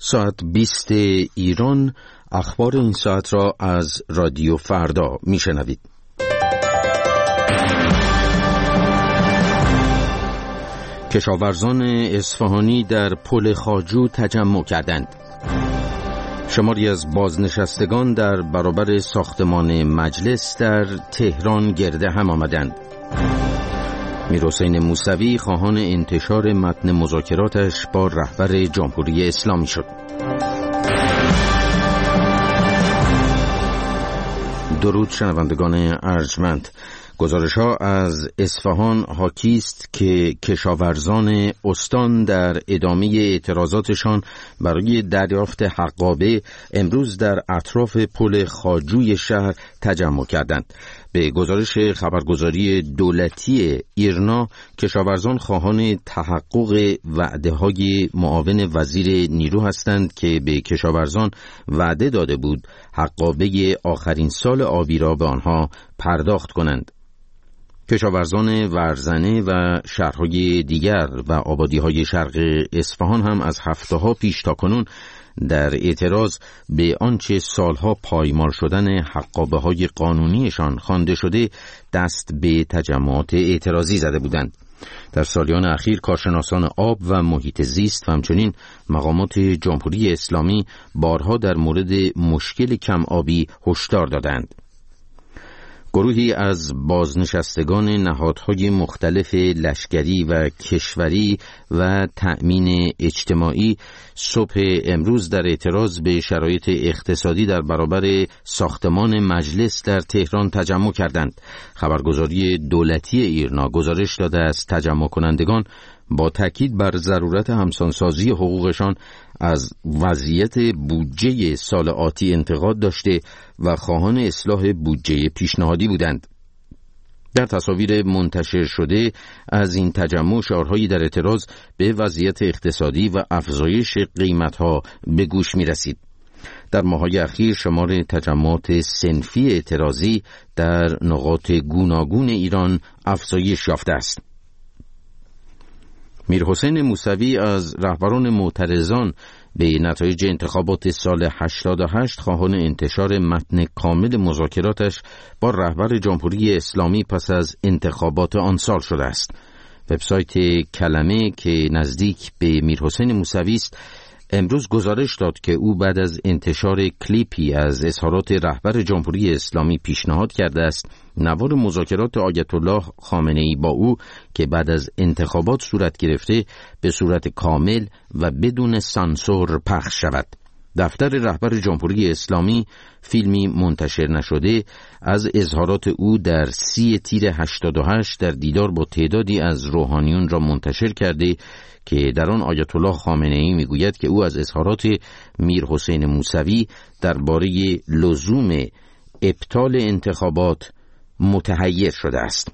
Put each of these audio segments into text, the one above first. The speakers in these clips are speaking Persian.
ساعت 20 ایران. اخبار این ساعت را از رادیو فردا میشنوید. کشاورزان اصفهانی در پل خواجو تجمع کردند. شماری از بازنشستگان در برابر ساختمان مجلس در تهران گرده هم آمدند. میرحسین موسوی خواهان انتشار متن مذاکراتش با رهبر جمهوری اسلامی شد. درود شنوندگان ارجمند. گزارش‌ها از اصفهان حاکی است که کشاورزان استان در ادامه اعتراضاتشان برای دریافت حقابه امروز در اطراف پل خواجوی شهر تجمع کردند. به گزارش خبرگزاری دولتی ایرنا، کشاورزان خواهان تحقق وعده‌های معاون وزیر نیرو هستند که به کشاورزان وعده داده بود حقابه آخرین سال آبی را به آنها پرداخت کنند. کشاورزان ورزنه و شهرهای دیگر و آبادی‌های شرق اصفهان هم از هفته‌ها پیش تاکنون در اعتراض به آنچه سالها پایمال شدن حقابه‌های قانونیشان خوانده شده دست به تجمعات اعتراضی زده بودند. در سالیان اخیر کارشناسان آب و محیط زیست و همچنین مقامات جمهوری اسلامی بارها در مورد مشکل کم آبی هشدار دادند. گروهی از بازنشستگان نهادهای مختلف لشکری و کشوری و تأمین اجتماعی صبح امروز در اعتراض به شرایط اقتصادی در برابر ساختمان مجلس در تهران تجمع کردند. خبرگزاری دولتی ایرنا گزارش داده از تجمع کنندگان با تاکید بر ضرورت همسانسازی حقوقشان از وضعیت بودجه سال آتی انتقاد داشته و خواهان اصلاح بودجه پیشنهادی بودند. در تصاویر منتشر شده از این تجمع شعارهایی در اعتراض به وضعیت اقتصادی و افزایش قیمتها به گوش می رسید. در ماه‌های اخیر شمار تجمعات صنفی اعتراضی در نقاط گوناگون ایران افزایش یافته است. میرحسین موسوی از رهبران معترضان به نتایج انتخابات سال 88 خواهان انتشار متن کامل مذاکراتش با رهبر جمهوری اسلامی پس از انتخابات آن سال شده است. وبسایت کلمه که نزدیک به میرحسین موسوی است امروز گزارش داد که او بعد از انتشار کلیپی از اظهارات رهبر جمهوری اسلامی پیشنهاد کرده است نوار مذاکرات آیت الله خامنه‌ای با او که بعد از انتخابات صورت گرفته به صورت کامل و بدون سانسور پخش شود. دفتر رهبر جمهوری اسلامی فیلمی منتشر نشده از اظهارات او در 30 تیر 88 در دیدار با تعدادی از روحانیون را منتشر کرده که در آن آیت الله خامنه‌ای میگوید که او از اظهارات میرحسین موسوی درباره لزوم ابطال انتخابات متحیر شده است.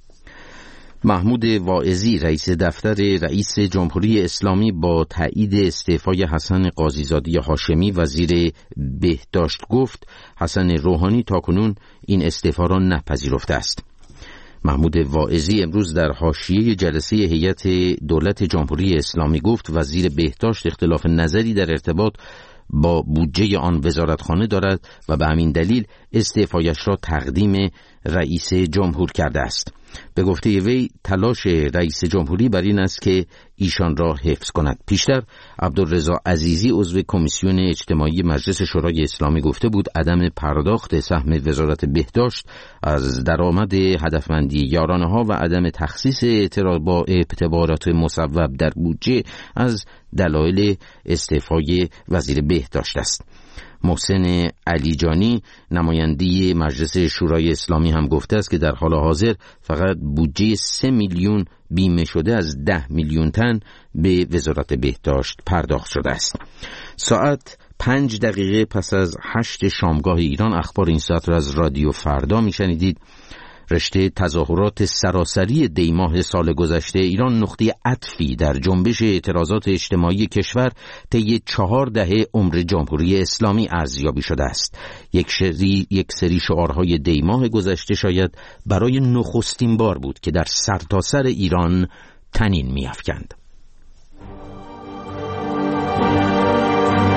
محمود واعظی رئیس دفتر رئیس جمهوری اسلامی با تایید استعفای حسن قاضیزاده هاشمی وزیر بهداشت گفت حسن روحانی تاکنون این استعفا را نپذیرفته است. محمود واعظی امروز در حاشیه جلسه هیئت دولت جمهوری اسلامی گفت وزیر بهداشت اختلاف نظری در ارتباط با بودجه آن وزارتخانه دارد و به همین دلیل استعفایش را تقدیم رئیس جمهور کرده است. به گفته وی تلاش رئیس جمهوری بر این است که ایشان را حفظ کند. پیشتر عبدالرضا عزیزی عضو کمیسیون اجتماعی مجلس شورای اسلامی گفته بود عدم پرداخت سهم وزارت بهداشت از درآمد هدفمندی یارانه‌ها و عدم تخصیص با اعتبارات مصوب در بودجه از دلایل استعفای وزیر بهداشت است. محسن علیجانی نماینده مجلس شورای اسلامی هم گفته است که در حال حاضر فقط بودجه 3 میلیون بیمه شده از 10 میلیون تن به وزارت بهداشت پرداخت شده است. ساعت 5 دقیقه پس از 8 شامگاه ایران اخبار این ساعت را از رادیو فردا میشنیدید. رشته تظاهرات سراسری دیماه سال گذشته ایران نقطه عطفی در جنبش اعتراضات اجتماعی کشور طی 4 دهه عمر جمهوری اسلامی ارزیابی شده است. یک سری شعارهای دیماه گذشته شاید برای نخستین بار بود که در سرتاسر ایران تنین می‌افکند.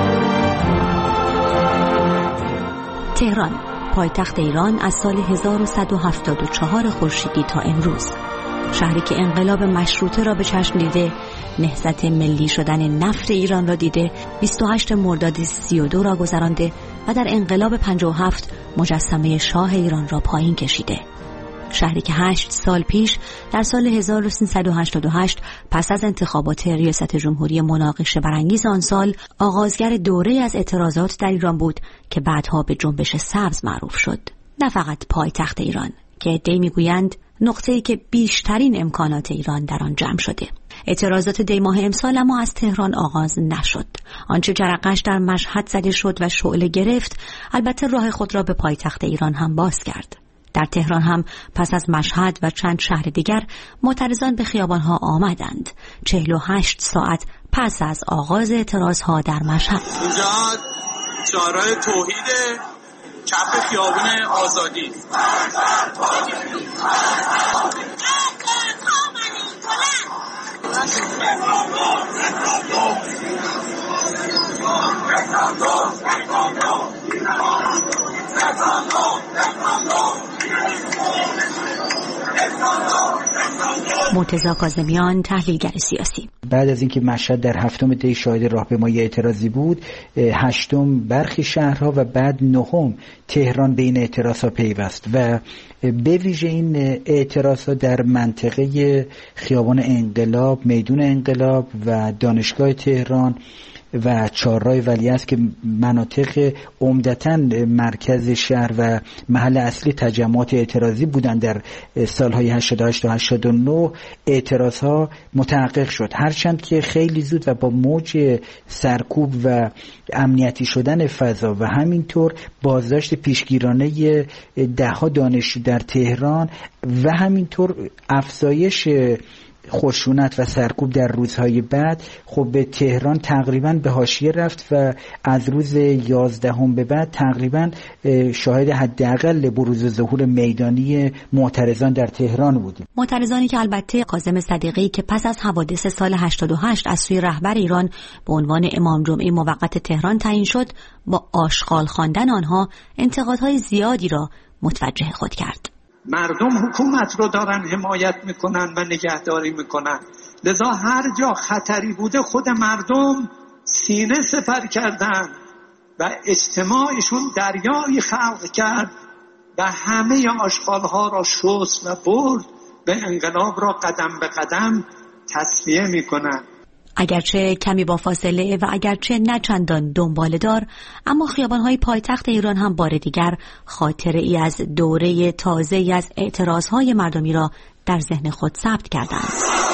تهران، پایتخت ایران از سال 1174 خورشیدی تا امروز، شهری که انقلاب مشروطه را به چشم دیده، نهضت ملی شدن نفت ایران را دیده، 28 مرداد 32 را گذرانده و در انقلاب 57 مجسمه شاه ایران را پایین کشیده. شهری که 8 سال پیش در سال 1388 پس از انتخابات ریاست جمهوری مناقشه برانگیز آن سال آغازگر دوره از اعتراضات در ایران بود که بعدها به جنبش سبز معروف شد. نه فقط پایتخت ایران که عده‌ای میگویند نقطه‌ای که بیشترین امکانات ایران در آن جمع شده. اعتراضات دی ماه امسال اما از تهران آغاز نشد. آنچه جرقه‌اش در مشهد زده شد و شعله گرفت، البته راه خود را به پایتخت ایران هم باز کرد. در تهران هم پس از مشهد و چند شهر دیگر معترضان به خیابان‌ها آمدند. 48 ساعت پس از آغاز اعتراض‌ها در مشهد. اینجا شعارهای توحید، چپ خیابان آزادی. مرتضی کاظمیان، تحلیلگر سیاسی: بعد از اینکه مشهد در 7 دی شاهد راهپیمایی اعتراضی بود، 8 برخی شهرها و بعد 9 تهران به این اعتراضها پیوست و به ویژه این اعتراضها در منطقه خیابان انقلاب، میدون انقلاب و دانشگاه تهران و چهارراه ولیعصر که مناطق عمدتاً مرکز شهر و محل اصلی تجمعات اعتراضی بودند در سالهای 88 تا 89 اعتراضها متحقق شد، هرچند که خیلی زود و با موج سرکوب و امنیتی شدن فضا و همینطور بازداشت پیشگیرانه دهها دانشجو در تهران و همینطور افزایش خشونت و سرکوب در روزهای بعد، خب به تهران تقریبا به حاشیه رفت و از روز 11 به بعد تقریبا شاهد حداقل بروز و ظهور میدانی معترضان در تهران بودیم. معترضانی که البته کاظم صدیقی که پس از حوادث سال 88 از سوی رهبر ایران به عنوان امام جمعه موقت تهران تعیین شد، با آشغال خواندن آنها انتقادهای زیادی را متوجه خود کرد. مردم حکومت رو دارن حمایت میکنن و نگهداری میکنن، لذا هر جا خطری بوده خود مردم سینه سپر کردن و اجتماعشون دریایی خلق کرد و همه آشغالها را شست و برد، به انقلاب را قدم به قدم تصفیه میکنن. اگرچه کمی با فاصله و اگرچه نه چندان دنباله دار، اما خیابان‌های پایتخت ایران هم بار دیگر خاطره ای از دوره تازه‌ای از اعتراض‌های مردمی را در ذهن خود ثبت کردند.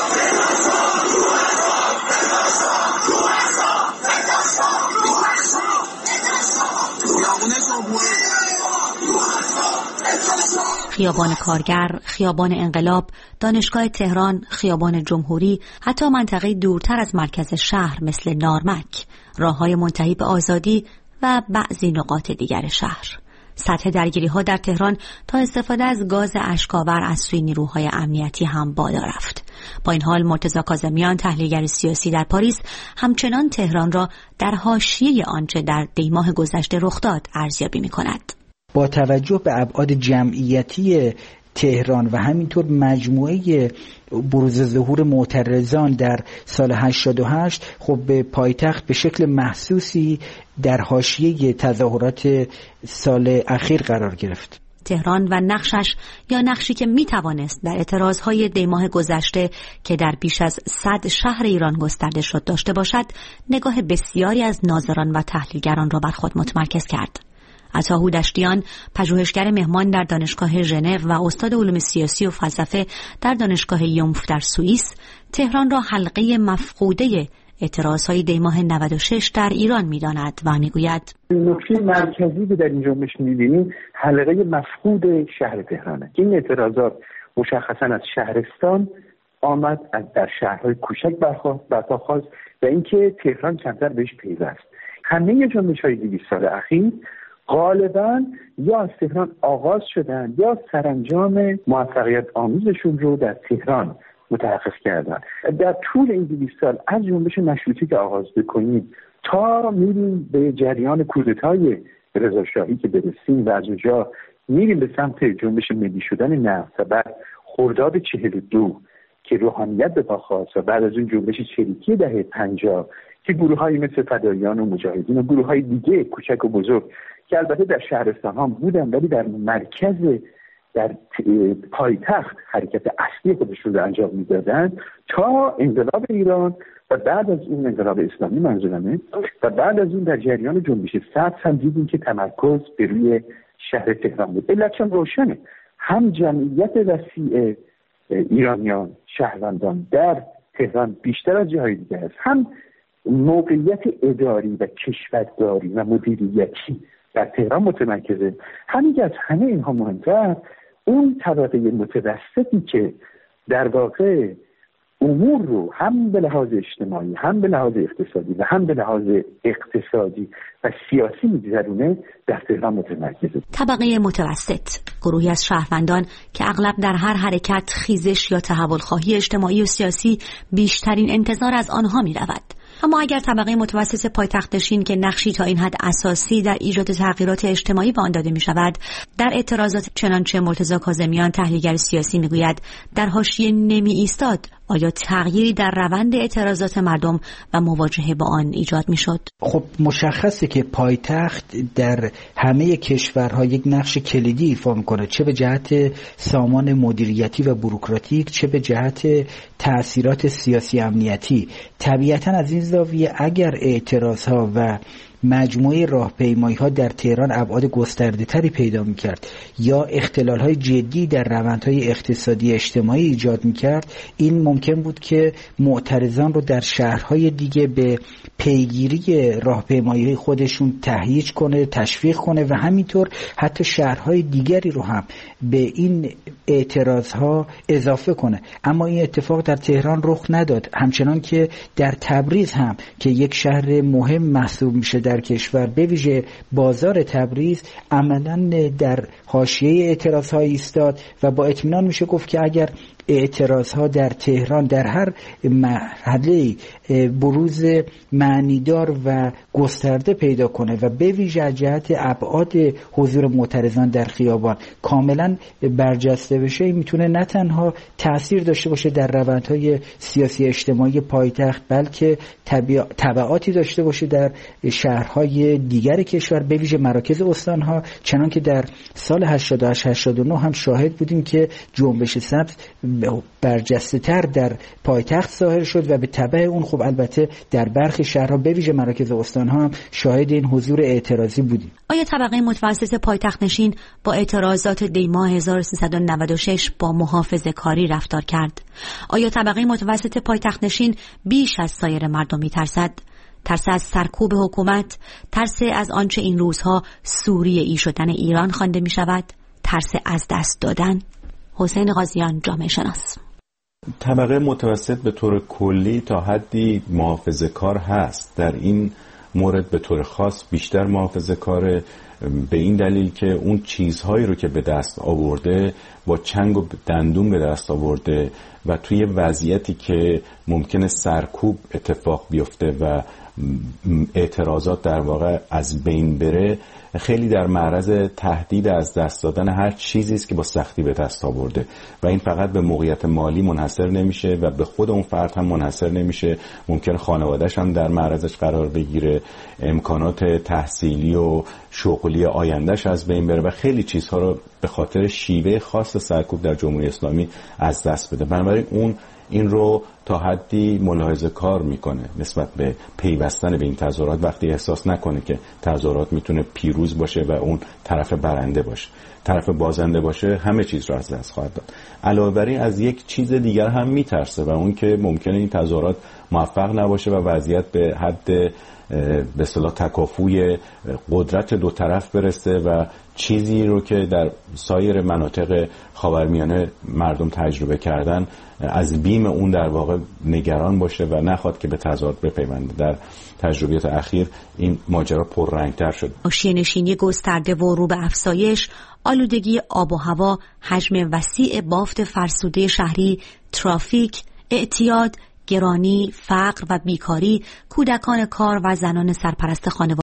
خیابان کارگر، خیابان انقلاب، دانشگاه تهران، خیابان جمهوری، حتی منطقه دورتر از مرکز شهر مثل نارمک، راه‌های منتهی به آزادی و بعضی نقاط دیگر شهر. سطح درگیری‌ها در تهران تا استفاده از گاز اشک‌آور از سوی نیروهای امنیتی هم بالا رفت. با این حال مرتضی کاظمیان، تحلیلگر سیاسی در پاریس، همچنان تهران را در حاشیه آنچه در دیماه گذشته رخ داد ارزیابی می‌کند. با توجه به ابعاد جمعیتی تهران و همینطور مجموعه بروز ظهور معترضان در سال 88، خب به پایتخت به شکل محسوسی در حاشیه تظاهرات سال اخیر قرار گرفت. تهران و نقشش، یا نقشی که میتوانست در اعتراضهای دیماه گذشته که در بیش از 100 شهر ایران گسترده شد داشته باشد، نگاه بسیاری از ناظران و تحلیلگران را بر خود متمرکز کرد. عطا هودشتیان، پژوهشگر مهمان در دانشگاه ژنو و استاد علوم سیاسی و فلسفه در دانشگاه یومف در سوئیس، تهران را حلقه مفقوده اعتراضهای دیماه 96 در ایران می‌داند و می‌گوید نکته مرکزی که در این جنبش می‌بینیم حلقه مفقود شهر تهرانه. این اعتراضات مشخصاً از شهرستان آمد، از در شهرهای کوچک برخاست و اینکه تهران کمتر بهش پیوست. همه جنبش‌های 200 سال اخیر غالباً یا از تهران آغاز شدن یا سرانجام موفقیت آمیزشون رو در تهران متحقق کردن. در طول این 200 سال از جنبش مشروطه که آغاز بکنیم تا میریم به جریان کودتای رضا شاهی که برسیم و از اونجا میریم به سمت جنبش ملی شدن نفت و بعد خرداد 42 که روحانیت به پا خواست و بعد از اون جنبش چریکی دهه 50 که گروه‌های مثل فداییان و مجاهدین و گروه‌های دیگه کوچک و بزرگ که البته در شهرستان ها بودن ولی در مرکز در پایتخت حرکت اصلی خودشون رو انجام میدادن تا انقلاب ایران و بعد از اون انقلاب اسلامی منظورمه و بعد از اون در جریان جنبش سبز هم دیدیم که تمرکز به روی شهر تهران بود. علتش هم روشنه، هم جمعیت وسیع ایرانیان شهروندان در تهران بیشتر از جاهای دیگه است، هم موقعیت اداری و کشورداری و مدیریتی در تهران متمرکزه. همین از همه اینها مهمتر اون طبقه متوسطی که در واقع امور رو هم به لحاظ اجتماعی هم به لحاظ اقتصادی و هم به لحاظ اقتصادی و سیاسی می‌گذرونه در تهران متمرکزه. طبقه متوسط، گروهی از شهروندان که اغلب در هر حرکت خیزش یا تحول خواهی اجتماعی و سیاسی بیشترین انتظار از آنها می‌رود. اما اگر طبقه متوسط پایتخت نشین که نقشی تا این حد اساسی در ایجاد تغییرات اجتماعی به آن داده می شود، در اعتراضات چنانچه مرتضی کاظمیان تحلیلگر سیاسی می گوید در حاشیه نمی ایستاد، آیا تغییری در روند اعتراضات مردم و مواجهه با آن ایجاد می شد؟ خب مشخصه که پایتخت در همه کشورها یک نقش کلیدی ایفا میکنه، چه به جهت سامان مدیریتی و بوروکراتیک، چه به جهت تأثیرات سیاسی امنیتی. طبیعتاً از این زاویه اگر اعتراضها و مجموعه راهپیمایی‌ها در تهران ابعاد گسترده‌تری پیدا می‌کرد یا اختلال‌های جدی در روندهای اقتصادی اجتماعی ایجاد می‌کرد، این ممکن بود که معترضان رو در شهرهای دیگه به پیگیری راهپیمایی‌های خودشون تهییج کنه، تشویق کنه و همینطور حتی شهرهای دیگری رو هم به این اعتراضها اضافه کنه. اما این اتفاق در تهران رخ نداد، همچنان که در تبریز هم که یک شهر مهم محسوب میشه در کشور، به ویژه بازار تبریز عملاً در حاشیه اعتراض‌ها ایستاد و با اطمینان میشه گفت که اگر اعتراض‌ها در تهران در هر مرحله بروز معنیدار و گسترده پیدا کنه و به ویژه جهت ابعاد حضور معترضان در خیابان کاملا برجسته بشه، میتونه نه تنها تأثیر داشته باشه در روندهای سیاسی اجتماعی پایتخت، بلکه تبعاتی داشته باشه در شهرهای دیگر کشور، به ویژه مراکز استانها، چنان که در سال 88-89 هم شاهد بودیم که جنبش سبز برجسته تر در پایتخت ظاهر شد و به تبع اون خب البته در برخی شهرها به ویژه مراکز استانها هم شاهد این حضور اعتراضی بودیم. آیا طبقه متوسط پایتخت نشین با اعتراضات دی ماه 1396 با محافظه کاری رفتار کرد؟ آیا طبقه متوسط پایتخت نشین بیش از سایر مردم می‌ترسد؟ ترس از سرکوب حکومت، ترس از آنچه این روزها سوریه‌ای شدن ایران خوانده می‌شود، ترس از دست دادن؟ حسین قاضیان، جامعه شناس. طبقه متوسط به طور کلی تا حدی محافظه کار هست، در این مورد به طور خاص بیشتر محافظه کار، به این دلیل که اون چیزهایی رو که به دست آورده با چنگ و دندون به دست آورده و توی وضعیتی که ممکنه سرکوب اتفاق بیفته و اعتراضات در واقع از بین بره، خیلی در معرض تهدید از دست دادن هر چیزی است که با سختی به دست آورده و این فقط به موقعیت مالی منحصر نمیشه و به خود اون فرد هم منحصر نمیشه، ممکن خانواده‌اش هم در معرضش قرار بگیره، امکانات تحصیلی و شغلی آیندهش از بین بره و خیلی چیزها رو به خاطر شیوه خاص سرکوب در جمهوری اسلامی از دست بده. بنابراین اون این رو تا حدی ملاحظه کار میکنه نسبت به پیوستن به این تظاهرات، وقتی احساس نکنه که تظاهرات میتونه پیروز باشه و اون طرف برنده باشه، طرف بازنده باشه، همه چیز رو از دست خواهد داد. علاوه بر این از یک چیز دیگر هم میترسه و اون که ممکنه این تظاهرات موفق نباشه و وضعیت به حد به اصطلاح تکافوی قدرت دو طرف برسه و چیزی رو که در سایر مناطق خاورمیانه مردم تجربه کردن از بیم اون در واقع نگران باشه و نخواد که به تضاد بپیونده. در تجربیات اخیر این ماجرا پررنگتر شد. حاشیه نشینی گسترده و رو به افزایش، آلودگی آب و هوا، حجم وسیع بافت فرسوده شهری، ترافیک، اعتیاد، گرانی، فقر و بیکاری، کودکان کار و زنان سرپرست خانواده